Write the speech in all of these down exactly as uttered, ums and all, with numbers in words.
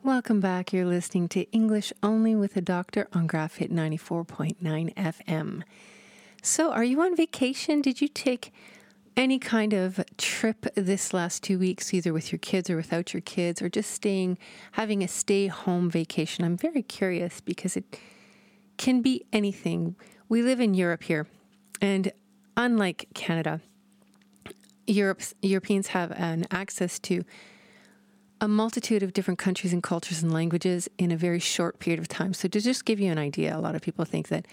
Welcome back. You're listening to English Only with a Doctor on Graph Hit ninety-four point nine F M. So, are you on vacation? Did you take any kind of trip this last two weeks, either with your kids or without your kids, or just staying, having a stay-home vacation? I'm very curious because it can be anything. We live in Europe here, and unlike Canada, Europe's, Europeans have an access to a multitude of different countries and cultures and languages in a very short period of time. So to just give you an idea, a lot of people think that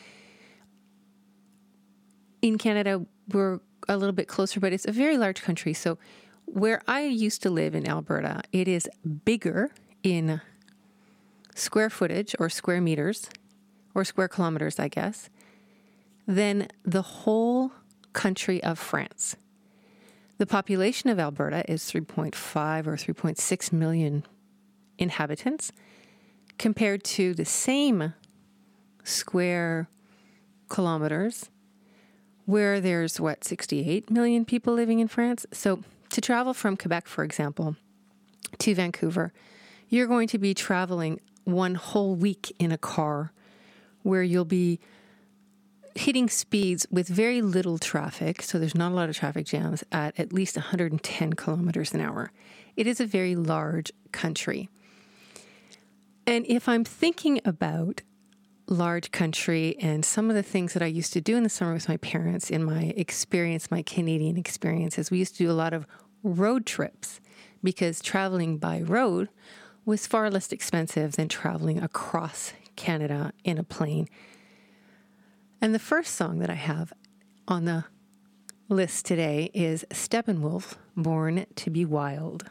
in Canada, we're a little bit closer, but it's a very large country. So where I used to live in Alberta, it is bigger in square footage or square meters or square kilometers, I guess, than the whole country of France. The population of Alberta is three point five or three point six million inhabitants compared to the same square kilometers where there's, what, sixty-eight million people living in France. So to travel from Quebec, for example, to Vancouver, you're going to be traveling one whole week in a car where you'll be hitting speeds with very little traffic, so there's not a lot of traffic jams, at at least one hundred ten kilometers an hour. It is a very large country. And if I'm thinking about large country and some of the things that I used to do in the summer with my parents in my experience, my Canadian experiences, we used to do a lot of road trips because traveling by road was far less expensive than traveling across Canada in a plane. And the first song that I have on the list today is Steppenwolf, Born to be Wild.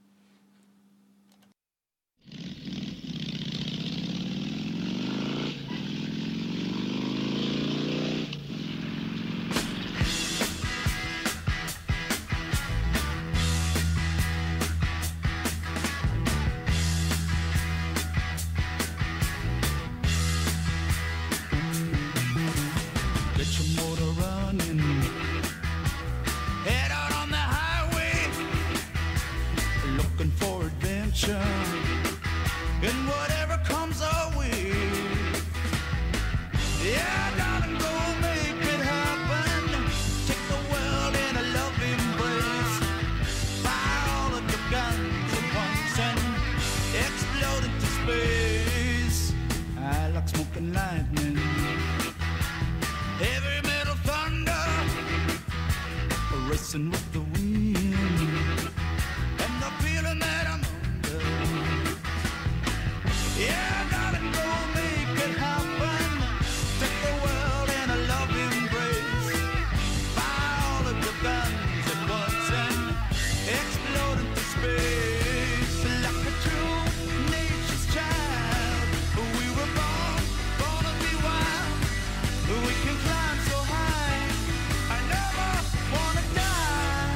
And whatever comes our way, yeah, darling, go make it happen. Take the world in a loving embrace. Fire all of your guns at once and explode into space. I like smoking lightning, heavy metal thunder, racing with the wind, and the feeling that I'm yeah, darling, go make it happen. Take the world in a loving embrace. Fire all of your guns at once and explode into space. Like a true nature's child, we were born, born to be wild. We can climb so high, I never wanna die.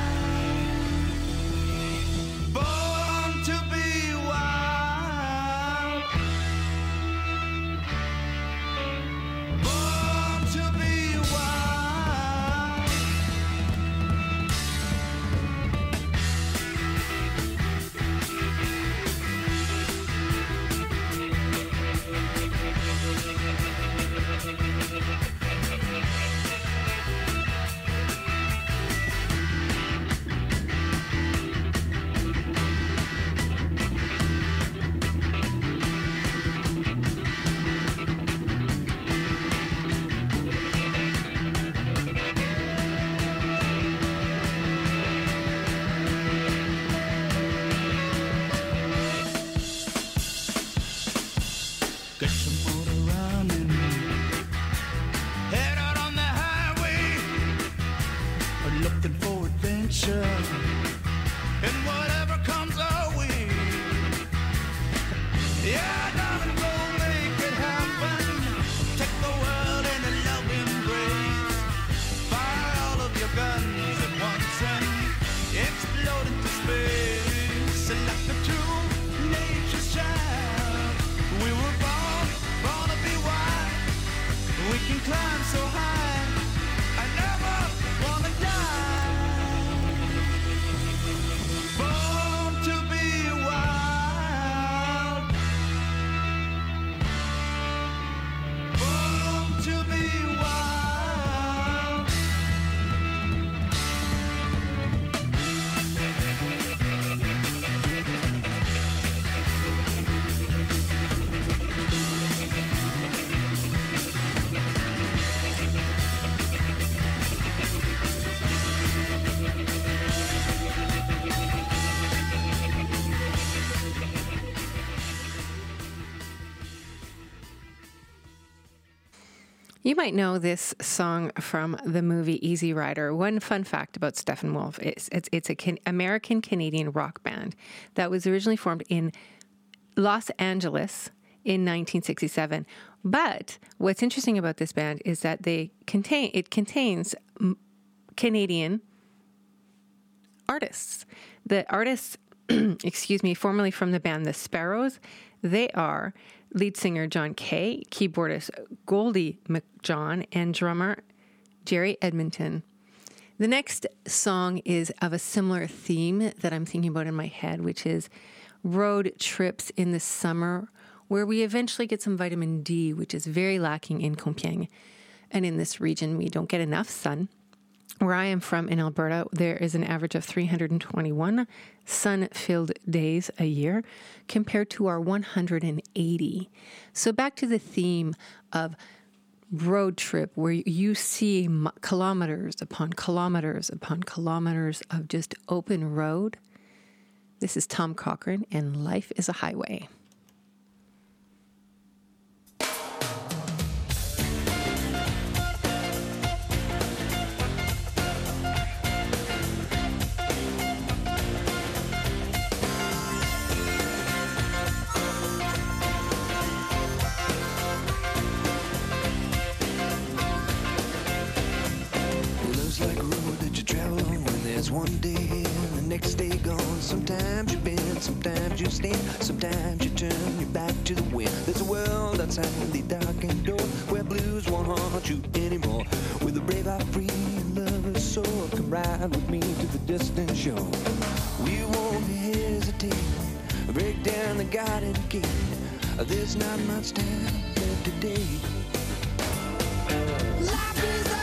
You might know this song from the movie Easy Rider. One fun fact about Steppenwolf is it's, it's an American-Canadian rock band that was originally formed in Los Angeles in nineteen sixty-seven. But what's interesting about this band is that they contain it contains Canadian artists. The artists, excuse me, formerly from the band The Sparrows, they are lead singer John Kay, keyboardist Goldie McJohn, and drummer Jerry Edmonton. The next song is of a similar theme that I'm thinking about in my head, which is road trips in the summer, where we eventually get some vitamin D, which is very lacking in Compiègne. And in this region, we don't get enough sun. Where I am from in Alberta, there is an average of three hundred twenty-one sun-filled days a year compared to our one hundred eighty. So back to the theme of road trip, where you see kilometers upon kilometers upon kilometers of just open road. This is Tom Cochrane, and Life is a Highway. One day and the next day gone. Sometimes you bend, sometimes you stand, sometimes you turn your back to the wind. There's a world outside the darkened door where blues won't haunt you anymore. With a brave heart, free and lover's soul, come ride with me to the distant shore. We won't hesitate, break down the garden gate. There's not much time left today. Life is a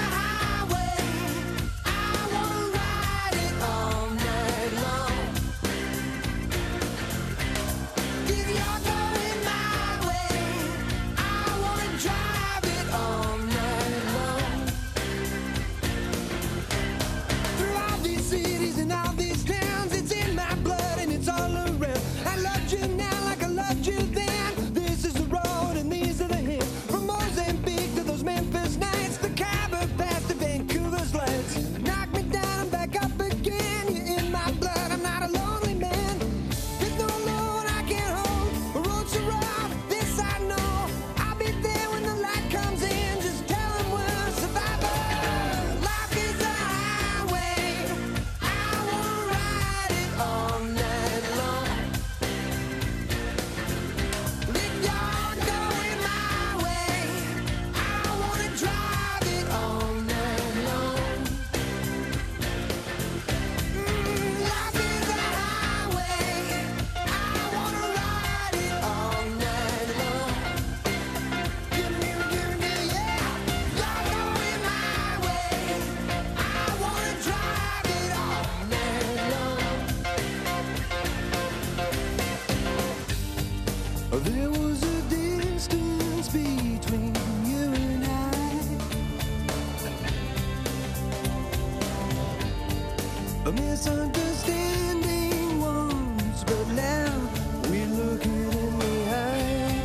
there was a distance between you and I, a misunderstanding once, but now we're looking in the eye.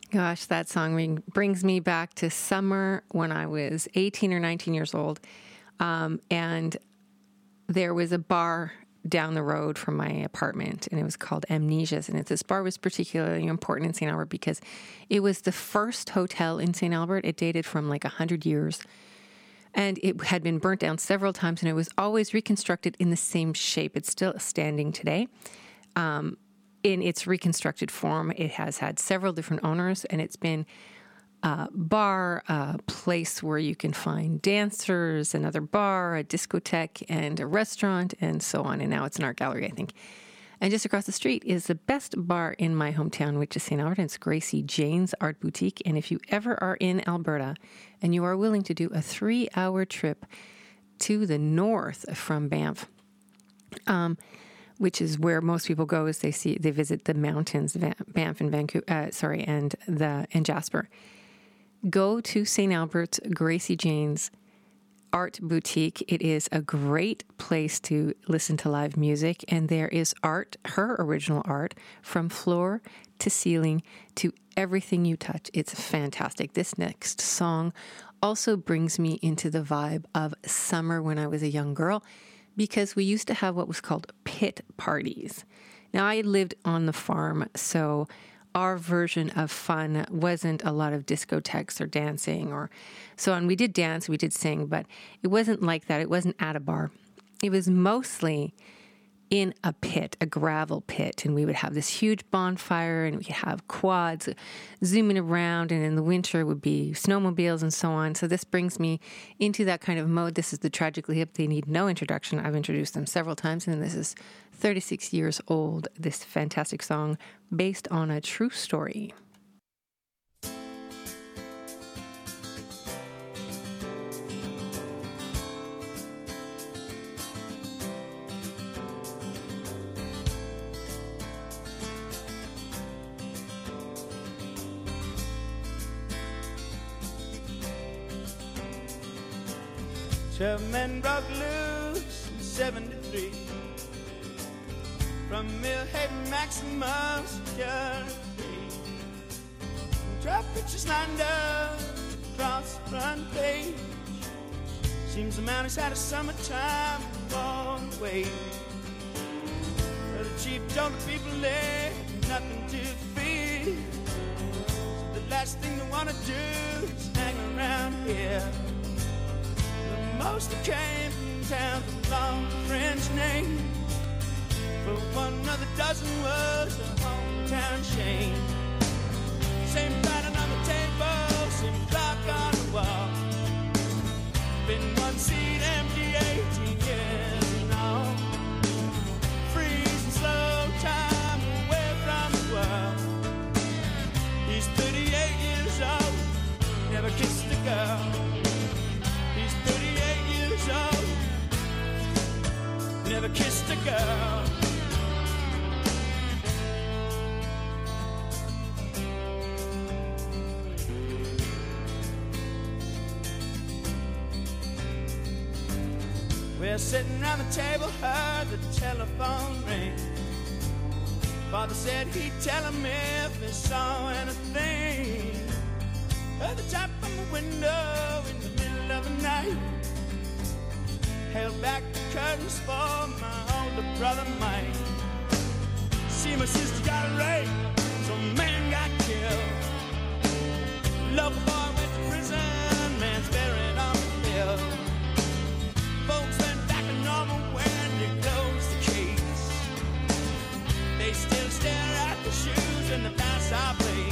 Gosh, that song ring- brings me back to summer when I was eighteen or nineteen years old. Um, and there was a bar down the road from my apartment, and it was called Amnesia's. And it, this bar was particularly important in Saint Albert because it was the first hotel in Saint Albert. It dated from like one hundred years. And it had been burnt down several times, and it was always reconstructed in the same shape. It's still standing today. Um, in its reconstructed form, it has had several different owners, and it's been a bar, a place where you can find dancers, another bar, a discotheque, and a restaurant, and so on. And now it's an art gallery, I think. And just across the street is the best bar in my hometown, which is Saint Albert. It's Gracie Jane's Art Boutique. And if you ever are in Alberta and you are willing to do a three-hour trip to the north from Banff, um, which is where most people go, is they see they visit the mountains, Banff and Vancouver, uh, sorry, and the and Jasper. Go to Saint Albert's Gracie Jane's Art Boutique. It is a great place to listen to live music, and there is art, her original art, from floor to ceiling to everything you touch. It's fantastic. This next song also brings me into the vibe of summer when I was a young girl, because we used to have what was called pit parties. Now, I lived on the farm, so our version of fun wasn't a lot of discotheques or dancing or so on. We did dance, we did sing, but it wasn't like that. It wasn't at a bar. It was mostly in a pit, a gravel pit, and we would have this huge bonfire, and we could have quads zooming around, and in the winter would be snowmobiles and so on. So this brings me into that kind of mode. This is the Tragically Hip. They need no introduction. I've introduced them several times, and this is thirty-six years old, this fantastic song based on a true story. Twelve men broke loose in seventy-three from Millhaven Maximum Security. Twelve pictures lined up across the front page. Seems the man has had a summertime long way. Well, the chief told the people they had nothing to fear, so the last thing they want to do is hang around here. Most came from towns with long French names, but one of the dozen was a hometown chain. Same pattern on the table, same clock on the wall. Been one seat empty eighteen years and all. Freezing slow time away from the world. He's thirty-eight years old, never kissed a girl. Never kissed a girl. We're sitting around the table, heard the telephone ring. Father said he'd tell him if he saw anything. Heard the tap on the window in the middle of the night. Held back the curtains for my older brother Mike. See, my sister got raped, some man got killed. Local boy went to prison, man's buried on the hill. Folks went back to normal when they closed the case. They still stare at the shoes and the past I played.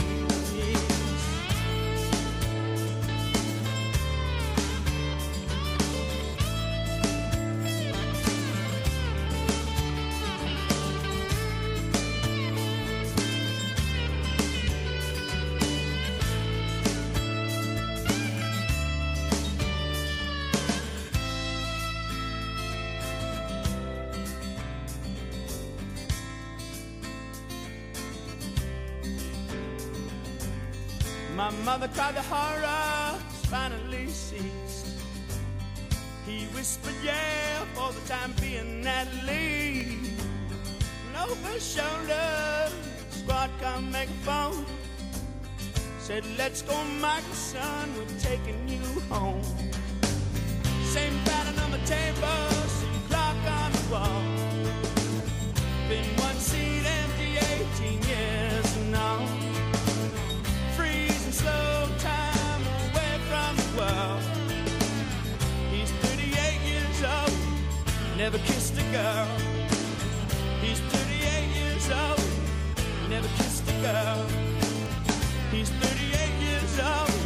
My mother cried, the horror finally ceased. He whispered, yeah, for the time being at least. And over his shoulder, squad come make a phone. Said, let's go, Michael, son, we're taking you home. Same pattern on the table, same clock on the wall. Been one seat empty eighteen years now. Freezing slow time away from the world. He's thirty-eight years old, never kissed a girl. He's thirty-eight years old, never kissed a girl. He's thirty-eight years old,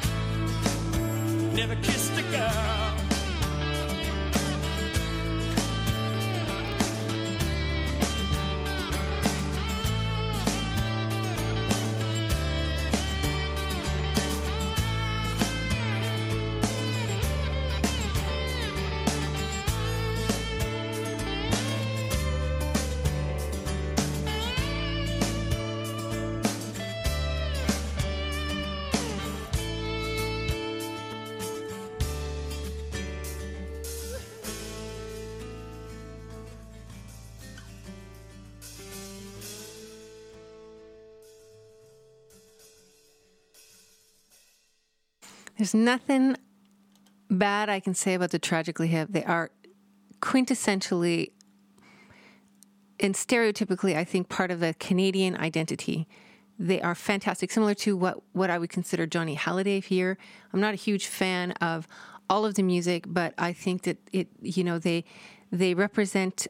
never kissed a girl. There's nothing bad I can say about the Tragically Hip. They are quintessentially and stereotypically, I think, part of the Canadian identity. They are fantastic, similar to what, what I would consider Johnny Hallyday here. I'm not a huge fan of all of the music, but I think that it, you know, they they represent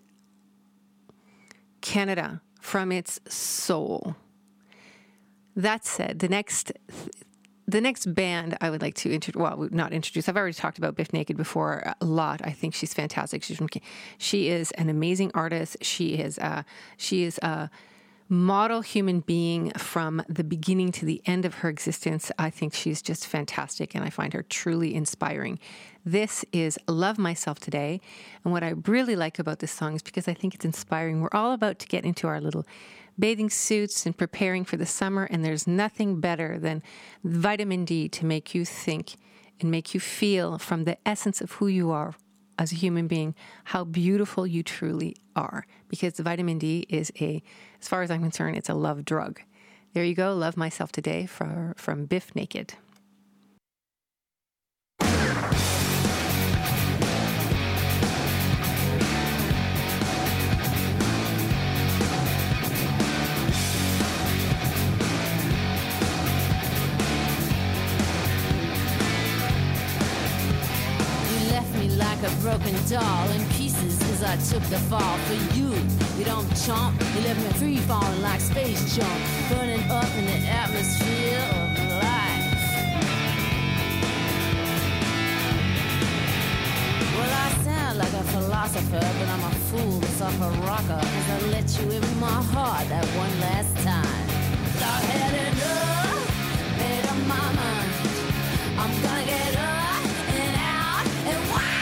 Canada from its soul. That said, the next the next band I would like to introduce, well, not introduce, I've already talked about Biff Naked before a lot. I think she's fantastic. She's from, she is an amazing artist. She is uh, she is a model human being from the beginning to the end of her existence. I think she's just fantastic, and I find her truly inspiring. This is Love Myself Today, and what I really like about this song is because I think it's inspiring. We're all about to get into our little bathing suits and preparing for the summer, and there's nothing better than vitamin D to make you think and make you feel from the essence of who you are as a human being, how beautiful you truly are. Because the vitamin D is a, as far as I'm concerned, it's a love drug. There you go, Love Myself Today for, from Biff Naked. Like a broken doll in pieces as I took the fall for you. You don't chomp, you left me free falling like space junk, burning up in the atmosphere of life. Well, I sound like a philosopher, but I'm a fool that's off a rocker as I let you in my heart that one last time. Start heading up, made up my mind. I'm gonna get up and out and wild.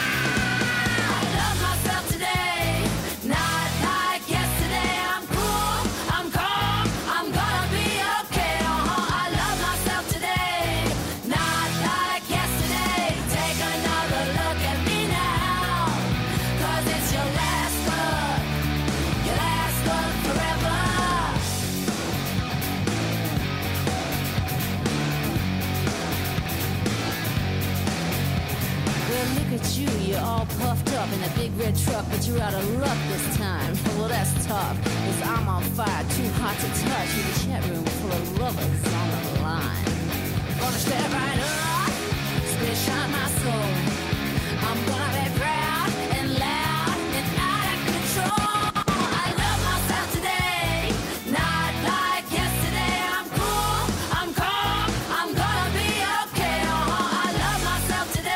You, you're all puffed up in a big red truck, but you're out of luck this time. Well, that's tough, cause I'm on fire, too hot to touch, with a chat room full of lovers on the line. Gonna step right up, spit shine my soul. I'm gonna be proud and loud and out of control. I love myself today, not like yesterday. I'm cool, I'm calm, I'm gonna be okay. Uh-huh. I love myself today.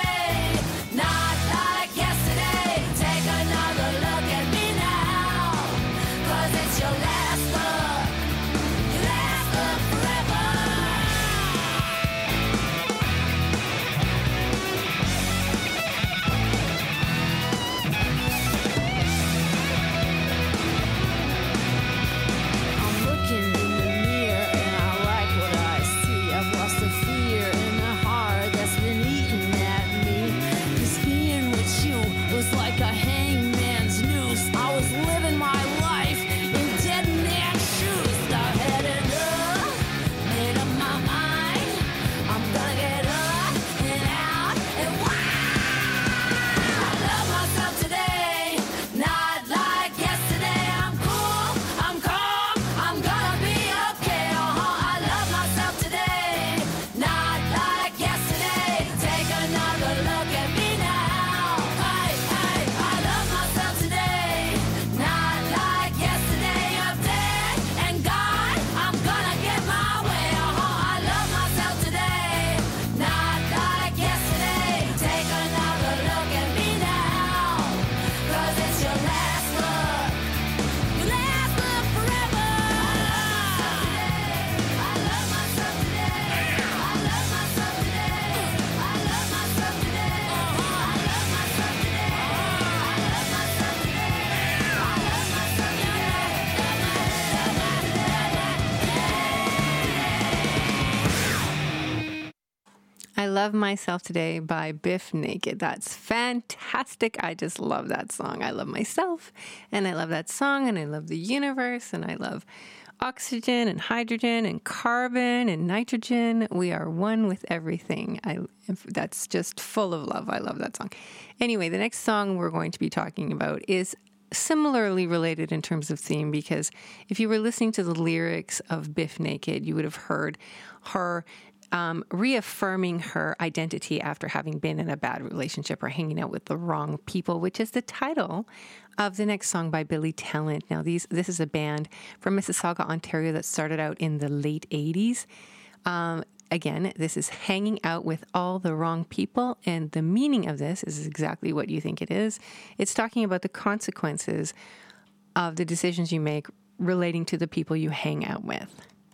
Love Myself Today by Biff Naked. That's fantastic. I just love that song. I love myself, and I love that song, and I love the universe, and I love oxygen and hydrogen and carbon and nitrogen. We are one with everything. I that's just full of love. I love that song. Anyway, the next song we're going to be talking about is similarly related in terms of theme, because if you were listening to the lyrics of Biff Naked, you would have heard her um, reaffirming her identity after having been in a bad relationship or hanging out with the wrong people, which is the title of the next song by Billy Talent. Now, these this is a band from Mississauga, Ontario that started out in the late eighties. Um, again, this is Hanging Out with All the Wrong People, and the meaning of this is exactly what you think it is. It's talking about the consequences of the decisions you make relating to the people you hang out with.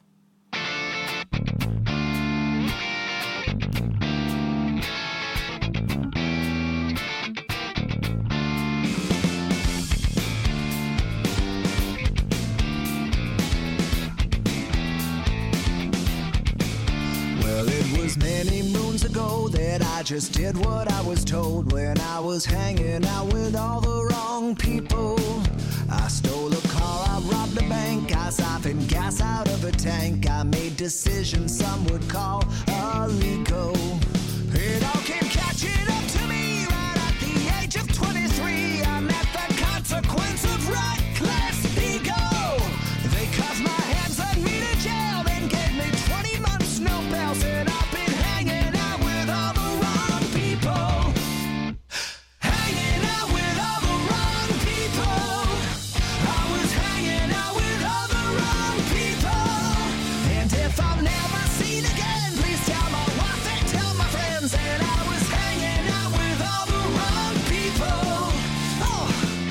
Many moons ago that I just did what I was told when I was hanging out with all the wrong people. I stole a car, I robbed a bank, I siphoned gas out of a tank. I made decisions some would call illegal. It all came catching up to me right at the age of twenty-three. I met the consequence of reckless ego. They cuffed my hands, led me to jail, then gave me twenty months, no bail. Said I've been hanging out with all the wrong people. Hanging out with all the wrong people. I was hanging out with all the wrong people. And if I'm never seen again, please tell my wife and tell my friends that I was hanging out with all the wrong people. Oh.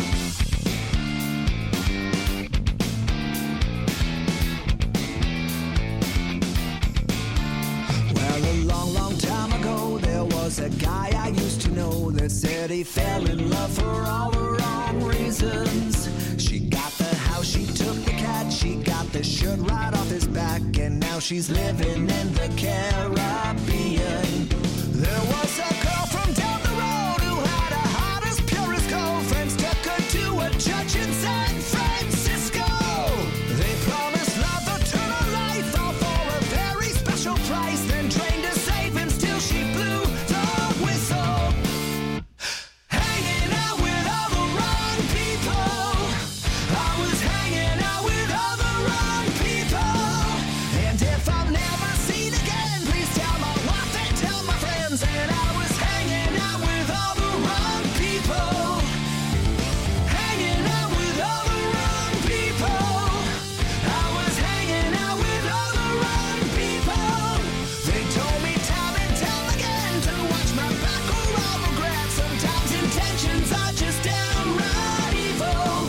Well, a long, long time ago, there was a guy I used to know that said he fell in love for all the wrong reasons. She got the house, she took the cat, she got the shirt right off his back, and now she's living in the Caribbean. There was a girl from down the road who had a heart as pure as gold. Friends took her to a church in San Francisco. They promised love, eternal life, all for a very special price. Then drained her savings till she blew the whistle. Hanging out with all the wrong people. I was hanging out with all the wrong people. And if I'm never seen again, please tell my wife and tell my friends that I was hanging out with all the wrong people. Hanging out with all the wrong people. I was hanging out with all the wrong people. They told me time and time again to watch my back or I'll regret. Sometimes intentions are just downright evil.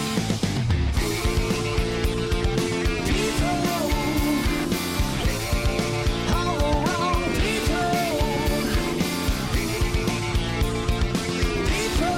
People, all the wrong people. People.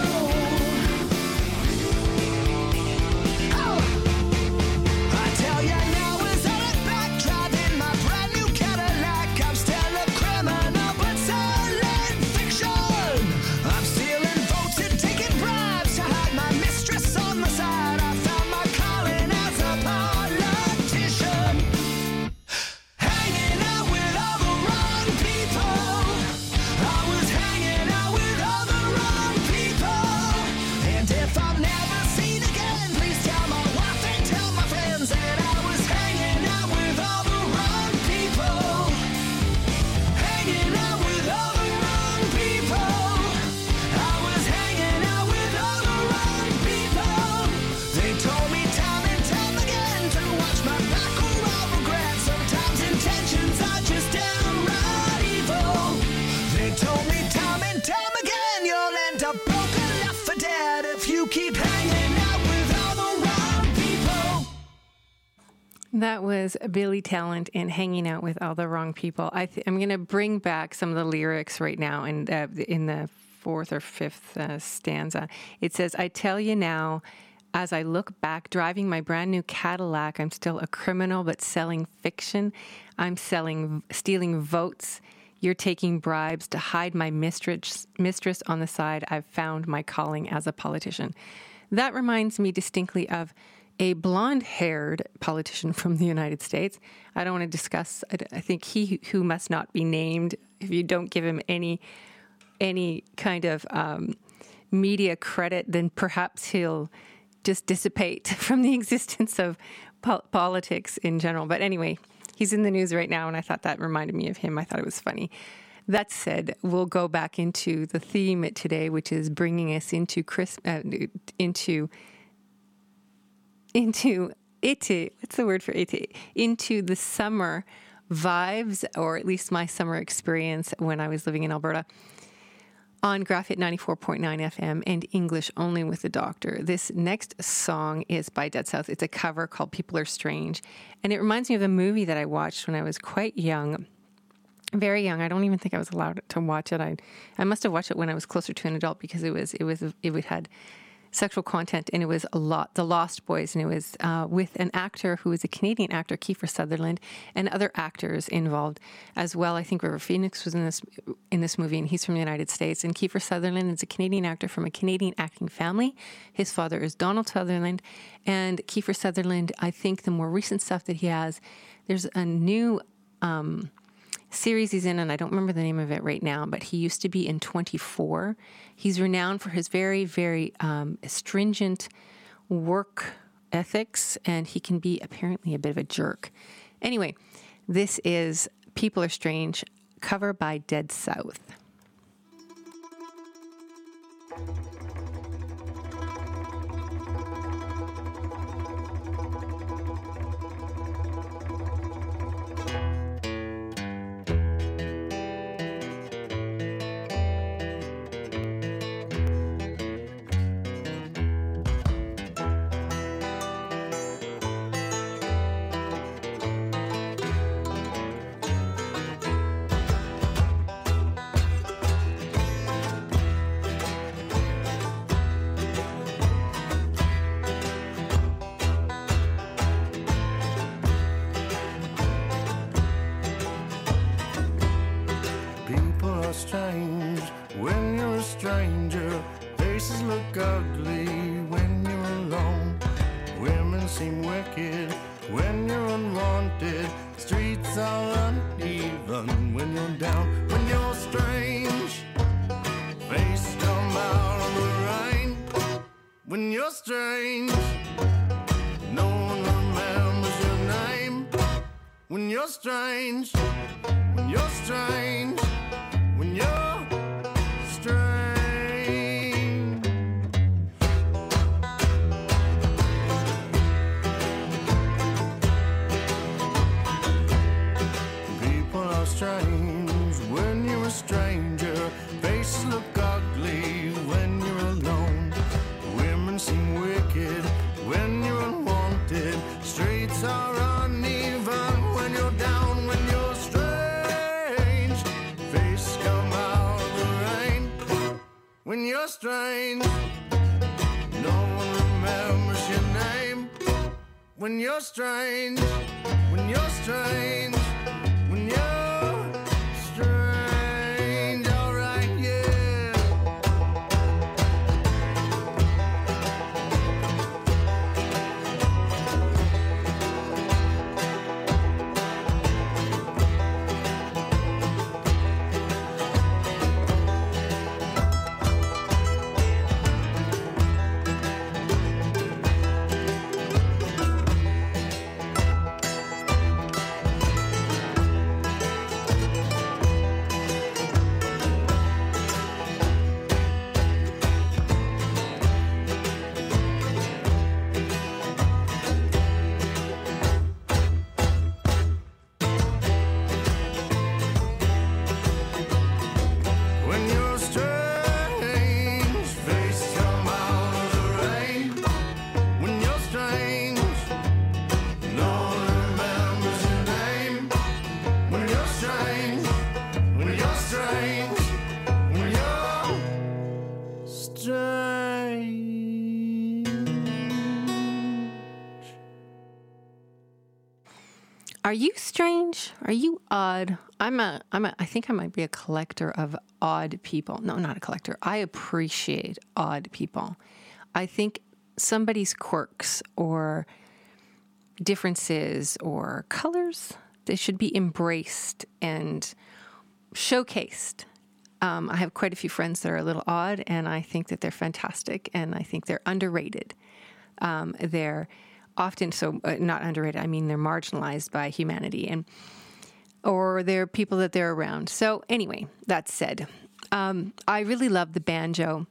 Oh. I tell ya now, as I look back, driving my brand new Cadillac, I'm still a criminal, but selling fiction. I'm stealing votes and taking bribes to hide my mistress on the side. I found my calling as a politician. Hanging out with all the wrong people. I was hanging out with all the wrong people. And if I'm never seen again, please tell my wife and tell my friends that I was hanging out with all the wrong people. Hanging out with all the wrong people. I was hanging out with all the wrong people. They told me time and time again to watch my back or I'll regret. Sometimes intentions are just downright evil. They told me time and time again you'll end up broken, left for dead if you keep hanging out with all the wrong people. That was Billy Talent and Hanging Out with All the Wrong People. I th- I'm going to bring back some of the lyrics right now, and uh, in the fourth or fifth uh, stanza, it says, I tell you now, as I look back, driving my brand new Cadillac, I'm still a criminal, but selling fiction. I'm selling, stealing votes. You're taking bribes to hide my mistress, mistress on the side. I've found my calling as a politician. That reminds me distinctly of a blonde-haired politician from the United States. I don't want to discuss, I think he who must not be named, if you don't give him any any kind of um, media credit, then perhaps he'll just dissipate from the existence of po- politics in general. But anyway, he's in the news right now, and I thought that reminded me of him. I thought it was funny. That said, we'll go back into the theme today, which is bringing us into Chris, uh, into into it. What's the word for it? Into the summer vibes, or at least my summer experience when I was living in Alberta. On Graphite ninety-four point nine F M and English only with the Doctor. This next song is by Dead South. It's a cover called People Are Strange. And it reminds me of a movie that I watched when I was quite young, very young. I don't even think I was allowed to watch it. I I must have watched it when I was closer to an adult because it was it was it had sexual content, and it was a lot, The Lost Boys, and it was uh, with an actor who is a Canadian actor, Kiefer Sutherland, and other actors involved as well. I think River Phoenix was in this in this movie, and he's from the United States. And Kiefer Sutherland is a Canadian actor from a Canadian acting family. His father is Donald Sutherland, and Kiefer Sutherland, I think the more recent stuff that he has, there's a new um, series he's in, and I don't remember the name of it right now, but he used to be in twenty-four. He's renowned for his very, very um, stringent work ethics, and he can be apparently a bit of a jerk. Anyway, this is People Are Strange, cover by Dead South. Strange when you're a stranger. Faces look ugly when you're alone. Women seem wicked when you're unwanted. Streets are uneven when you're down. When you're strange, face come out of the rain. When you're strange, no one remembers your name. When you're strange, when you're strange. When you're strange, people are strange when you're a stranger. Faces look ugly when you're alone. Women seem wicked when you're unwanted. Streets are uneven when you're down. When you're strange, face come out of the rain. When you're strange, no one remembers your name. When you're strange, when you're strange, when you're strange, alright, yeah. Are you strange? Are you odd? I'm a, I'm a, I think I might be a collector of odd people. No, not a collector. I appreciate odd people. I think somebody's quirks or differences or colors, they should be embraced and showcased. Um, I have quite a few friends that are a little odd, and I think that they're fantastic, and I think they're underrated. Um, they're often so uh, not underrated. I mean, they're marginalized by humanity, and or they're people that they're around. So anyway, that said, um, I really love the banjo,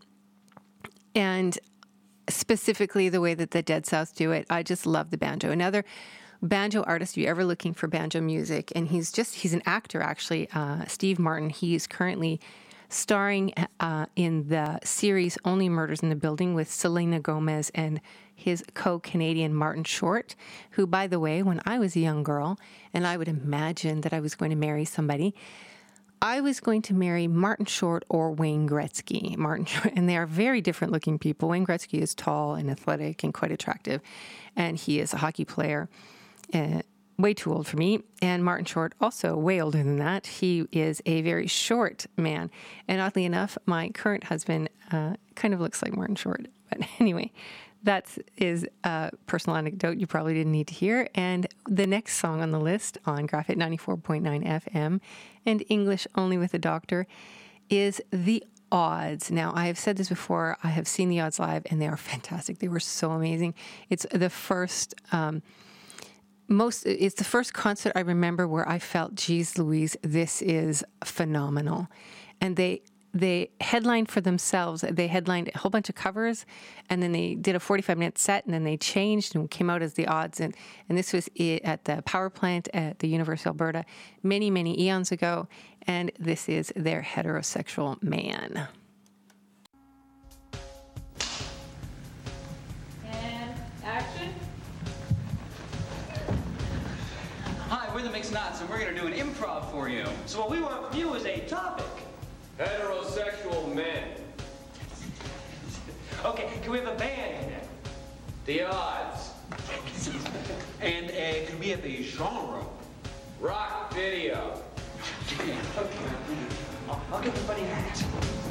and specifically the way that the Dead South do it. I just love the banjo. Another banjo artist, if you're ever looking for banjo music, and he's just he's an actor actually. Uh, Steve Martin. He's currently starring uh, in the series Only Murders in the Building with Selena Gomez and his co-Canadian Martin Short, who, by the way, when I was a young girl and I would imagine that I was going to marry somebody, I was going to marry Martin Short or Wayne Gretzky. Martin Short, and they are very different looking people. Wayne Gretzky is tall and athletic and quite attractive, and he is a hockey player. Uh, way too old for me. And Martin Short, also way older than that. He is a very short man. And oddly enough, my current husband uh, kind of looks like Martin Short. But anyway, that is a personal anecdote you probably didn't need to hear. And the next song on the list on Graphite ninety-four point nine F M and English Only with a Doctor is The Odds. Now, I have said this before. I have seen The Odds live, and they are fantastic. They were so amazing. It's the first... Um, Most, it's the first concert I remember where I felt, geez Louise, this is phenomenal. And they they headlined for themselves. They headlined a whole bunch of covers, and then they did a forty-five minute set, and then they changed and came out as The Odds. And, and this was at the power plant at the University of Alberta many, many eons ago. And this is their Heterosexual Man. And action. Hi, we're the Mixed Knots, and we're going to do an improv for you. So what we want from you is a topic. Heterosexual men. Okay, can we have a band? The Odds. And uh, could we have a genre? Rock video. Okay, I'll, I'll get the funny hat.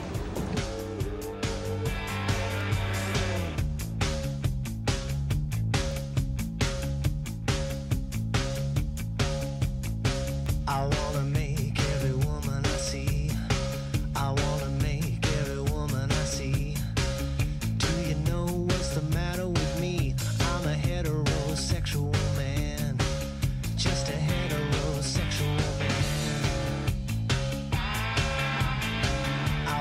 I wanna make every woman I see. I wanna make every woman I see. Do you know what's the matter with me? I'm a heterosexual man. Just a heterosexual man. I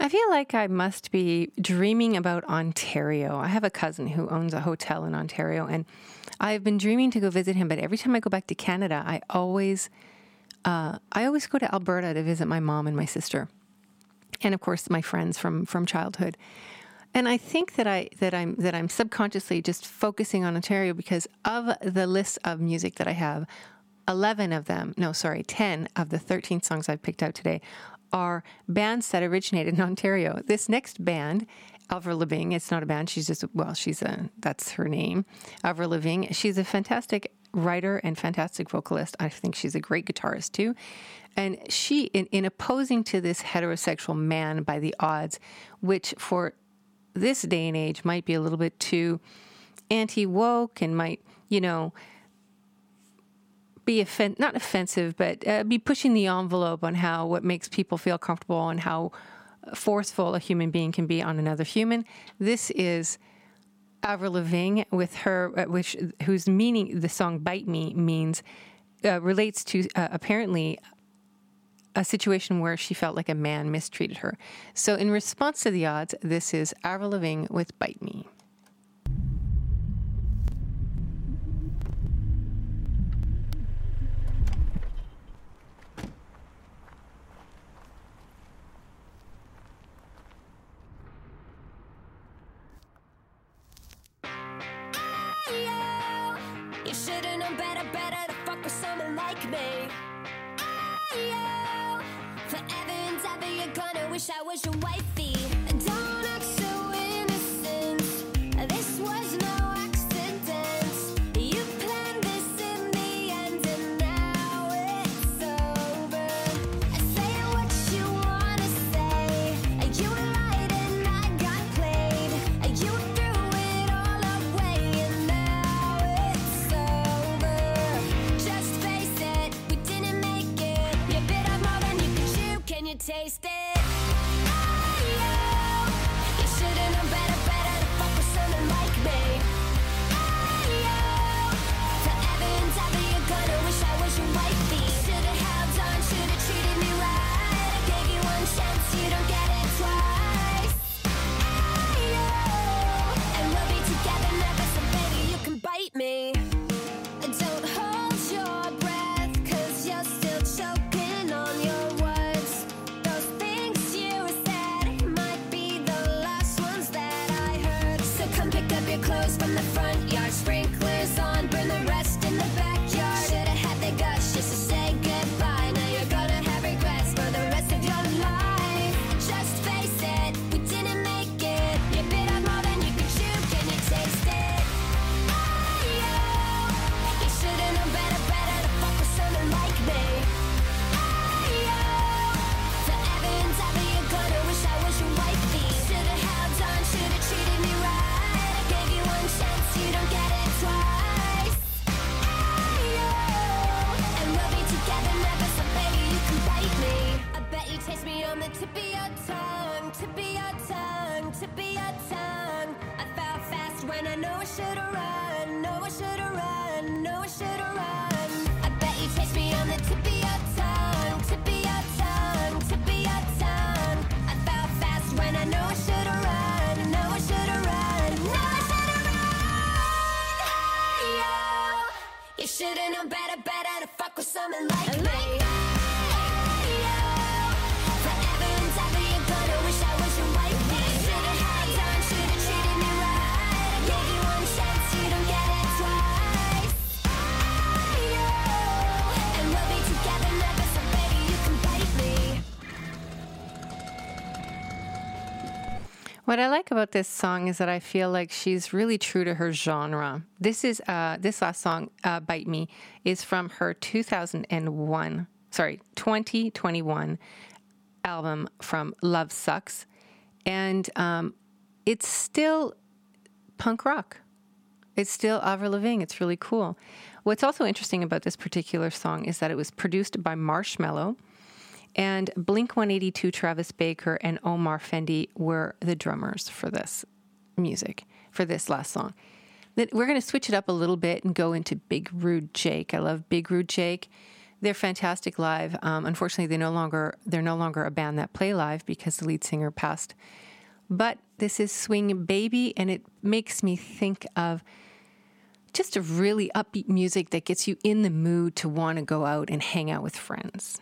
I feel like I must be dreaming about Ontario. I have a cousin who owns a hotel in Ontario, and I've been dreaming to go visit him. But every time I go back to Canada, I always, uh, I always go to Alberta to visit my mom and my sister, and of course my friends from from childhood. And I think that I that I'm that I'm subconsciously just focusing on Ontario because of the list of music that I have. eleven of them, no, sorry, ten of the thirteen songs I've picked out today are bands that originated in Ontario. This next band, Avril Lavigne, it's not a band, she's just, well, she's a, that's her name, Avril Lavigne. She's a fantastic writer and fantastic vocalist. I think she's a great guitarist too. And she, in, in opposing to this heterosexual man by the odds, which for this day and age might be a little bit too anti-woke and might, you know, be offen- not offensive, but uh, be pushing the envelope on how what makes people feel comfortable and how forceful a human being can be on another human. This is Avril Lavigne with her, uh, which whose meaning the song "Bite Me" means uh, relates to uh, apparently a situation where she felt like a man mistreated her. So in response to the odds, this is Avril Lavigne with Bite Me. You should've known better, better to fuck with someone like me. Ayo, forever and ever you're gonna wish I was your wifey. Don't act so innocent. This was no accident. You planned this in the end and now it's over. Say what you wanna say. You lied and I got played. You threw it all away and now it's over. Just face it, we didn't make it. You bit off more than you could chew, can you taste it? Ayo, you should've known better, better to fuck with someone like me. Ayo, forever and ever you're gonna wish I was your wifey. Should've held on, should've treated me right. I gave you one chance, you don't get it twice. Ayo, and we'll be together never, so baby you can bite me. Don't hold your breath, cause you're still choking on your words. Those things you said might be the last ones that I heard. So come pick up your clothes from the front yard. Sprinklers on, burn the rest in the backyard. Should've had the guts just to say goodbye. Now you're gonna have regrets for the rest of your life. Just face it, we didn't make it. You bit off more than you could chew, can you taste it? Ayo, you should've known better, better to fuck with someone like me. Ayo, forever and ever you're gonna wish I was your wifey. Should've held on, should've treated me right. I gave you one chance, you don't get it twice. Ayo, and we'll be together never, so baby you can bite me. I bet you taste me on the tip of your tongue, tip of your tongue, tip of your tongue. I fell fast when I know I should've run, know I should've run, know I should've run. I bet you taste me on the tip of your tongue, tip of your tongue, tip of your tongue. I fell fast when I know I should've run, know I should've run, know I should've run. Ayo, you should've known better, better to fuck with someone like me. Ayo, forever and ever you're gonna wish I was your wifey. Should've held on, should've treated me right. I gave you one chance, you don't get it twice. Ayo, and we'll be together never, so baby you can bite me. What I like about this song is that I feel like she's really true to her genre. This is uh, this last song, uh, "Bite Me," is from her two thousand one, sorry, twenty twenty-one album from Love Sucks, and um, it's still punk rock. It's still Avril Lavigne. It's really cool. What's also interesting about this particular song is that it was produced by Marshmello. And Blink one eighty-two, Travis Baker, and Omar Fendi were the drummers for this music, for this last song. Then we're going to switch it up a little bit and go into Big Rude Jake. I love Big Rude Jake. They're fantastic live. Um, unfortunately, they no longer they're no longer a band that play live because the lead singer passed. But this is Swing Baby, and it makes me think of just a really upbeat music that gets you in the mood to want to go out and hang out with friends.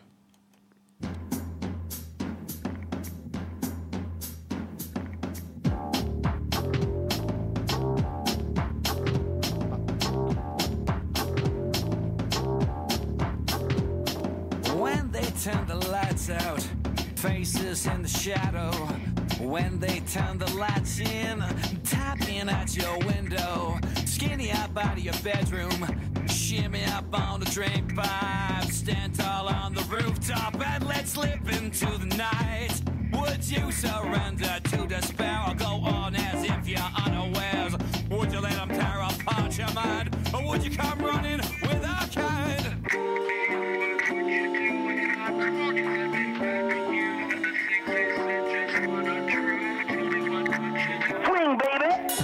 When they turn the lights out, faces in the shadow. When they turn the lights in, tapping at your window. Skinny up out of your bedroom, shimmy up on the drain pipe. Stand tall on the rooftop and let's slip into the night. Would you surrender to despair or go on as if you're unawares? Would you let them tear apart your mind, or would you come running with a kind? Swing, baby!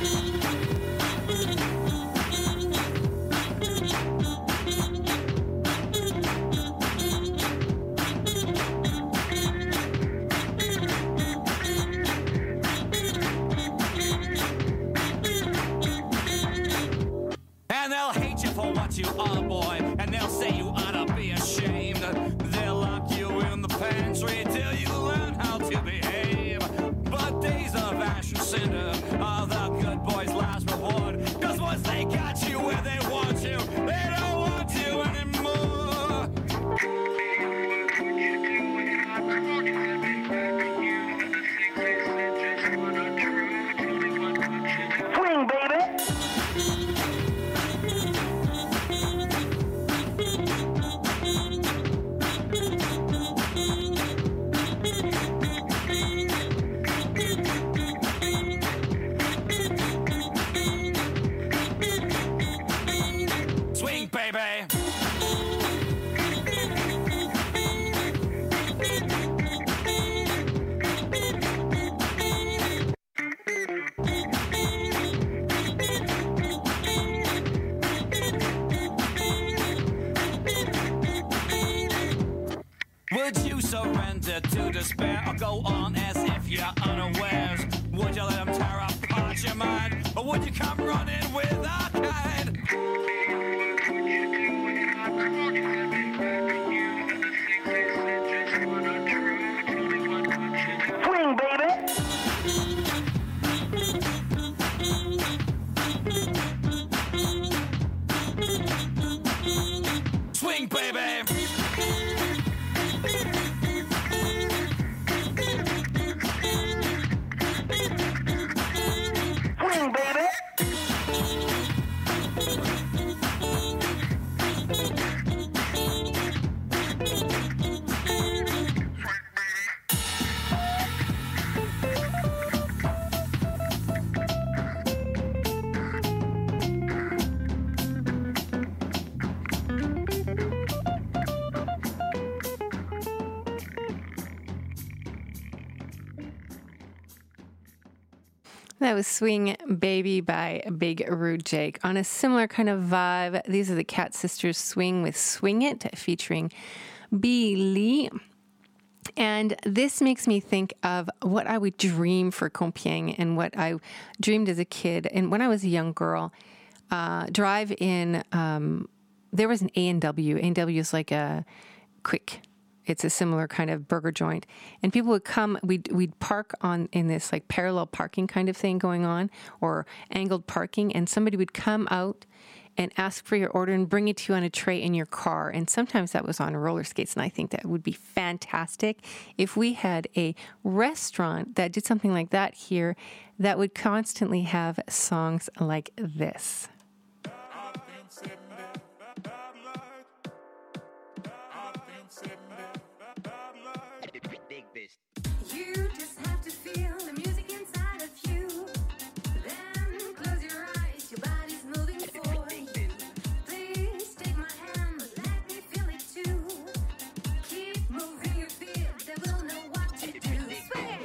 And they'll hate you for what you are, boy, and they'll say you ought to be ashamed. They'll lock you in the pantry till you learn how to behave. But days of ash and cinder are the good boys' last reward. Cause once they got you where they want you, they don't want you anymore. Swing, baby! Swing, baby! Would you surrender to despair or go on as if you're unawares? Would you let them tear apart your mind, or would you come running with a kind? Swing, baby! Swing, baby! Swing, baby! That was Swing Baby by Big Rude Jake. On a similar kind of vibe, these are the Cat Sisters Swing with Swing It, featuring B. Lee. And this makes me think of what I would dream for Compiègne and what I dreamed as a kid. And when I was a young girl, uh, drive in, um, there was an A and W. A and W is like a quick, it's a similar kind of burger joint. And people would come, we'd, we'd park on in this like parallel parking kind of thing going on, or angled parking. And somebody would come out and ask for your order and bring it to you on a tray in your car. And sometimes that was on roller skates. And I think that would be fantastic if we had a restaurant that did something like that here that would constantly have songs like this. You just have to feel the music inside of you. Then close your eyes, your body's moving for you. Please take my hand, but let me feel it too. Keep moving your feet, they will know what to do. Swing!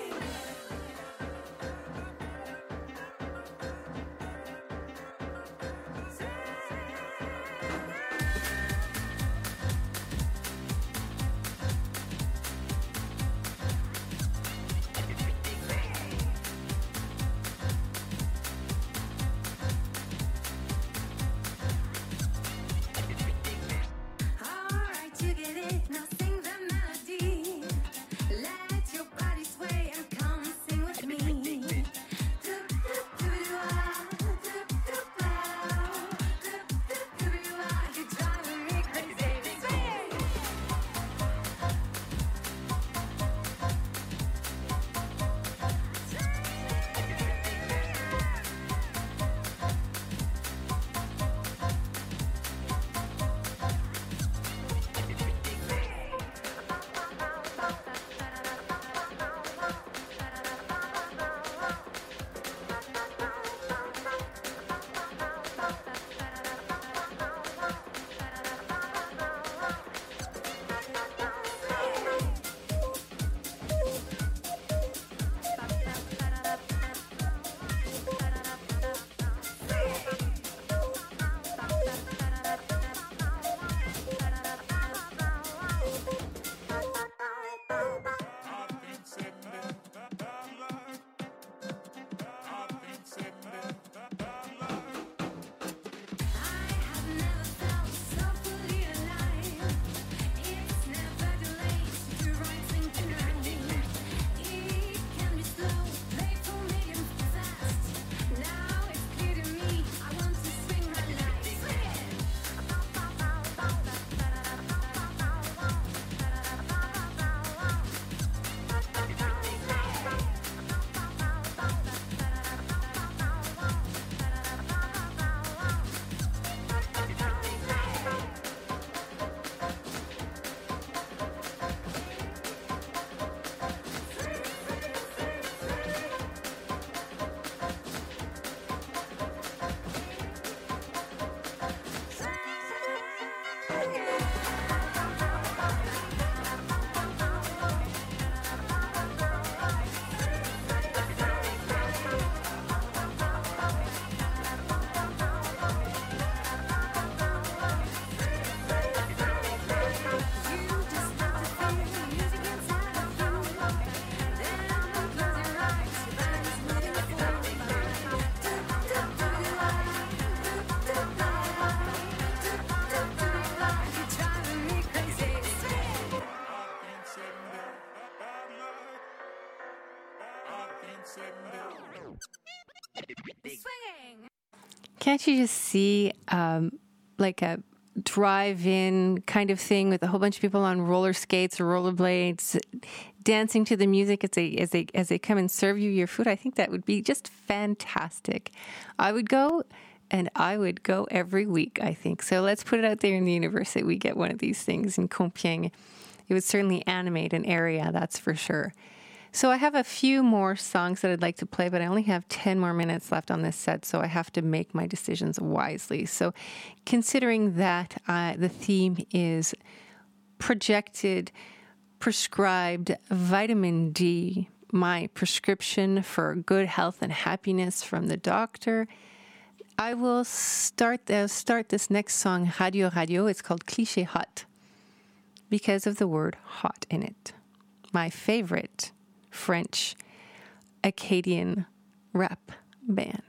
Can't you just see um, like a drive-in kind of thing with a whole bunch of people on roller skates or rollerblades dancing to the music as they as they as they come and serve you your food? I think that would be just fantastic. I would go, and I would go every week, I think. So let's put it out there in the universe that we get one of these things in Compiègne. It would certainly animate an area, that's for sure. So I have a few more songs that I'd like to play, but I only have ten more minutes left on this set, so I have to make my decisions wisely. So considering that uh, the theme is projected, prescribed vitamin D, my prescription for good health and happiness from the doctor, I will start, uh, start this next song, Radio Radio. It's called Cliché Hot, because of the word hot in it. My favorite French Acadian rap band.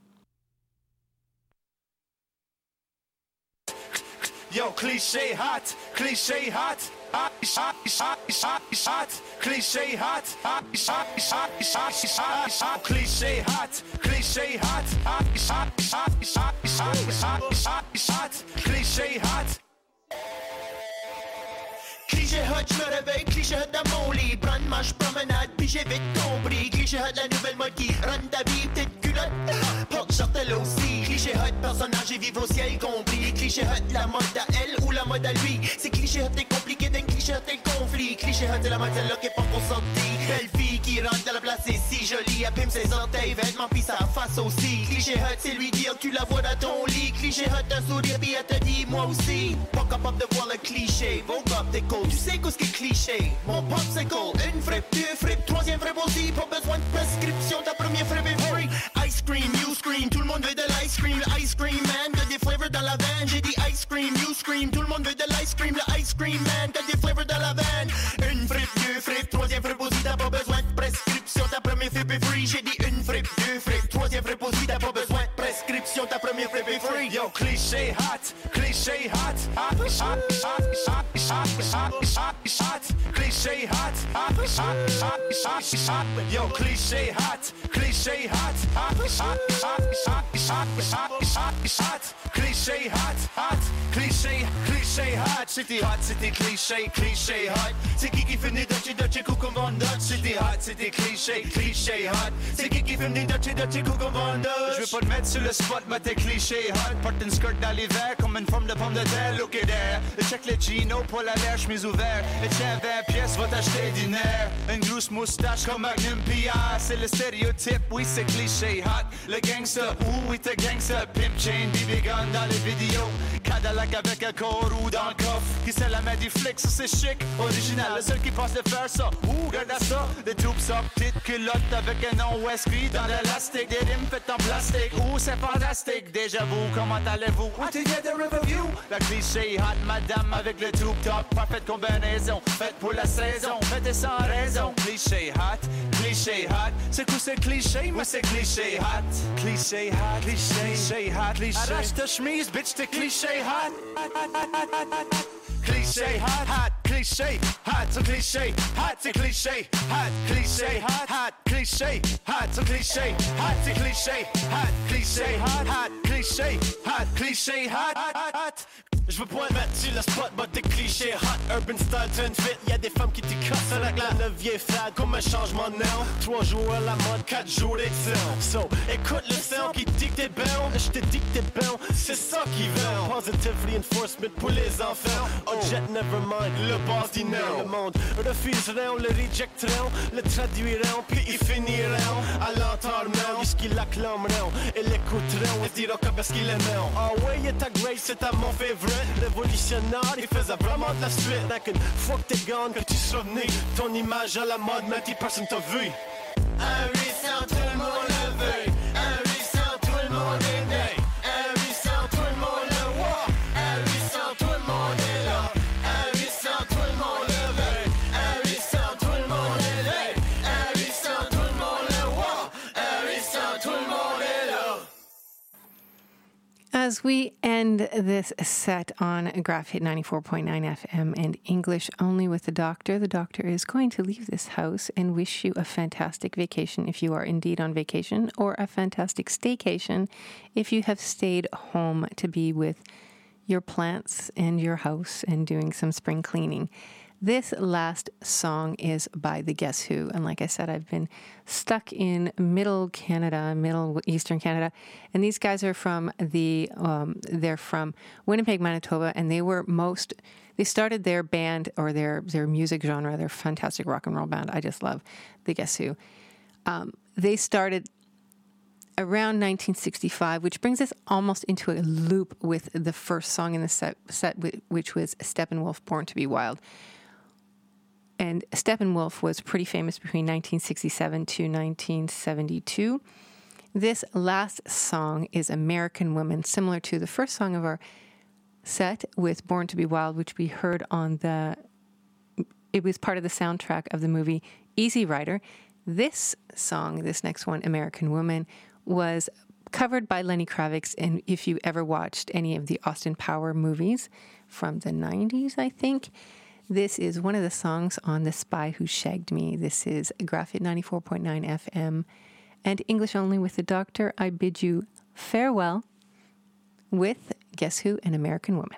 Yo, cliché hot, cliché hot, hot, hot, hot, hot, hot, cliché hot, hot, hot, hot, hot, hot, hot, cliché hot, cliché hot, hot, hot, hot, hot, hot, hot, hot, cliché hot. Cliché hot, je me réveille, cliché hot dans mon lit. Prendre marche promenade, puis j'ai vite compris. Cliché hot, la nouvelle mode qui rend ta vie, petite culotte. Porte sortelle aussi. Cliché hot, personnage et vive au ciel compris. Cliché hot, la mode à elle ou la mode à lui. C'est cliché hot, est compliqué d'un cliché hot, est conflit. Cliché hot, c'est la mode celle-là qui est pas consentie. Belle fille qui rentre dans la place, c'est si jolie. Abîme ses orteils, vêtements, puis sa face aussi. Cliché hot, c'est lui dire que tu la vois dans ton lit. Cliché hot, un sourire, puis elle te dit moi aussi. Pas capable de voir le cliché. Vos gars, t'es cool. Tu sais qu'est-ce qui est cliché? Mon popsicle, une frappe, deux frappes, troisième frappe aussi. Pas besoin de prescription, ta première frappe est free. Ice cream, you scream, tout le monde veut de l'ice cream. Le ice cream man, que des flavors dans la veine. J'ai dit ice cream, you scream, tout le monde veut de l'ice cream. Le ice cream man, que des flavors dans la veine. Une frappe, deux frappes, troisième frappe aussi. T'as pas besoin de prescription, ta première frappe est free. J'ai dit une frappe, deux frappes, troisième frappe aussi. T'as pas besoin de prescription, ta première frappe est free. Yo, cliché hot, cliché hot, hot, hot, hot, hot, hot, hot, hot, hot, cliché hot, hot, hot, hot, hot, hot, yo, cliché hot, cliché hot, hot, hot, hot, hot, hot, hot, hot, hot, cliché hot, hot, cliché, cliché hot, c'était hot, c'était cliché, cliché hot, c'est qui qui finit Dutchy Dutchy Coucou Von Dutch, c'était hot, c'était cliché, cliché hot, c'est qui qui finit Dutchy Dutchy Coucou Von Dutch. Je veux pas te mettre sur le spot, mais t'es cliché hot, porte une skirt dans l'hiver comme une forme de pomme de terre, look at there, check le Gino, pour la lèche, chemise ouverte, et tiens vingt pièces, va t'acheter du nerf, une grosse moustache comme Magnum P R, c'est le stéréotype, oui c'est cliché hot, le gangster, ouh oui t'es gangster, pimp chain, B B gun dans les vidéos, Cadillac avec un corps ou dans le coffre, qui sait la main du flic, ça c'est chic, original, le seul qui passe de faire ça, ouh regarde à ça, des troupes ça, petite culotte avec un nom inscrit dans l'élastique, des rimes faites en plastique, ouh c'est fantastique, déjà vous, comment allez-vous, what you get the review, la cliché hot madame avec le tube top, parfaite combinaison, faite pour la saison, faites sans raison, cliché hot, cliché hot, c'est quoi ce cliché, moi c'est cliché hot, cliché hot, cliché hot, cliché, arrache ta chemise, bitch t'es cliché hot, cliché hot, hot, cliché hot, c'est cliché hot, c'est cliché hot, cliché hot, hot, cliché hot, c'est cliché hot, c'est cliché hot, cliché hot, hot, cliché hot, cliché hot, hot, hot. Je veux pas le mettre sur le spot, but t'es cliché hot, urban style, turn fit. Y'a des femmes qui t'y cassent avec la neuvième fade comme un changement de nom. Trois jours à la mode, quatre jours d'excellence. So, écoute le son qui dit que t'es bon. Je te dis que t'es bon, c'est ça qui veut. Positive reinforcement pour les enfants. Oh jet, never mind, le boss dit non. Le monde refuseront, le rejecteront, le traduiront, puis ils finiront à l'entendement jusqu'ils l'acclameront et l'écouteront et se diront comme est-ce qu'ils aimeront. Ah ouais, y'a ta grace, c'est à mon favorite. Révolutionnaire, il faisait vraiment de la suite. Like une fois que t'es gone, que tu seras venu, ton image à la mode, mais t'y personne t'a vu. Un huit cents, tout le monde le veut. Un huit cents, tout le monde est né. Un huit cents, tout le monde le voit. Un huit cents, tout le monde est là. Un huit cents, tout le monde le veut. Un huit cents, tout le monde est né. Un huit cents, tout le monde le voit. Un huit cents, tout le monde est là. As As we end this set on Graph Hit ninety-four point nine F M and English Only with the Doctor, the Doctor is going to leave this house and wish you a fantastic vacation if you are indeed on vacation, or a fantastic staycation if you have stayed home to be with your plants and your house and doing some spring cleaning. This last song is by the Guess Who. And like I said, I've been stuck in middle Canada, middle eastern Canada. And these guys are from the, um, they're from Winnipeg, Manitoba. And they were most, they started their band or their, their music genre, their fantastic rock and roll band. I just love the Guess Who. Um, they started around nineteen sixty-five, which brings us almost into a loop with the first song in the set, set which was Steppenwolf, Born to be Wild. And Steppenwolf was pretty famous between nineteen sixty-seven to nineteen seventy-two. This last song is American Woman, similar to the first song of our set with Born to be Wild, which we heard on the, it was part of the soundtrack of the movie Easy Rider. This song, this next one, American Woman, was covered by Lenny Kravitz. And if you ever watched any of the Austin Power movies from the nineties, I think, this is one of the songs on The Spy Who Shagged Me. This is Graph Hit ninety-four point nine F M and English Only with the Doctor. I bid you farewell with Guess Who, an American Woman.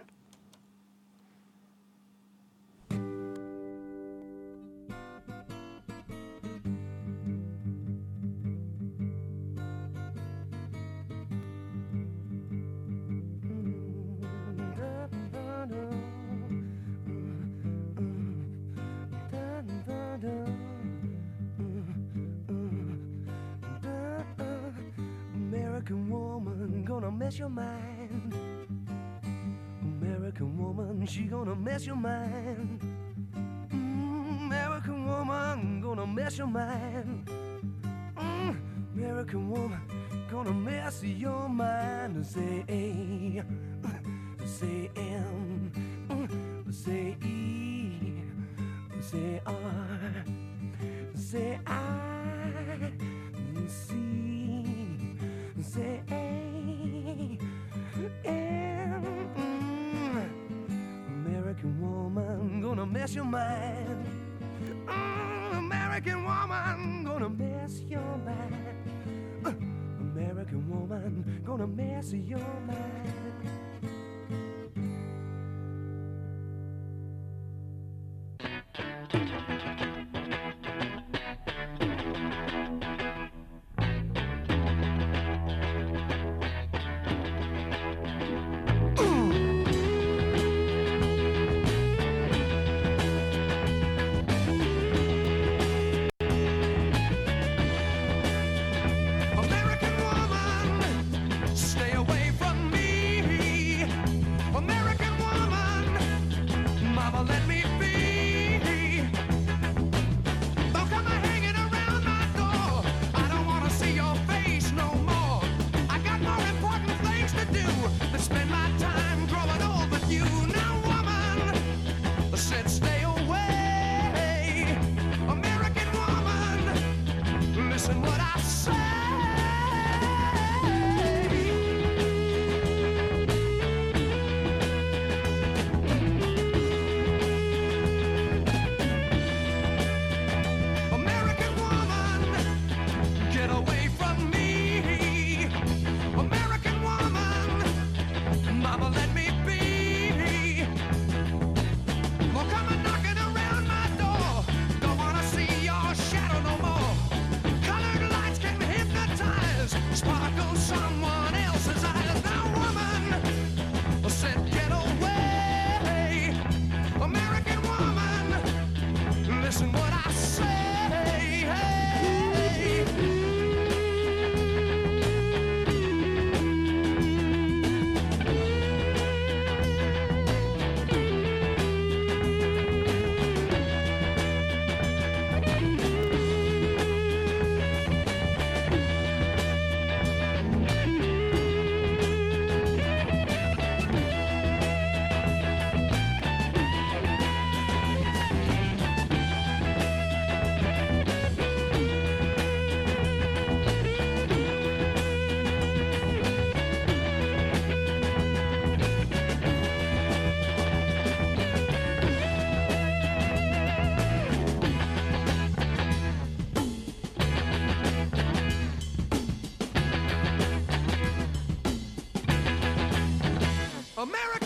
American woman gonna mess your mind. American woman, she gonna mess your mind. Mm, American woman gonna mess your mind. Mm, American woman gonna mess your mind. Say A, say M, say E, say R, say I, C. Say A, M, mm. American woman gonna mess your mind. Mm, American woman gonna mess your mind. Uh, American woman gonna mess your mind. America!